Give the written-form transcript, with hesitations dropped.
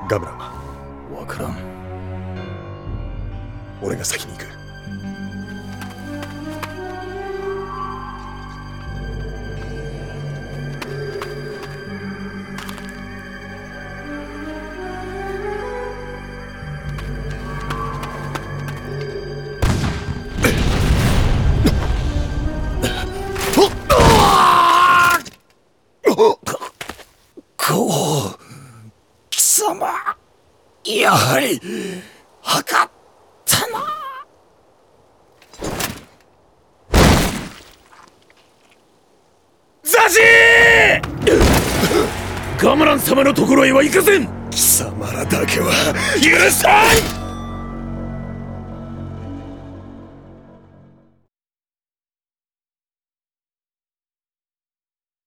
ガムランは？ わからん。 俺が先に行く。 貴様、やはり測ったな。ザジー！ガムラン様のところへは行かせん。 貴様らだけは許さん。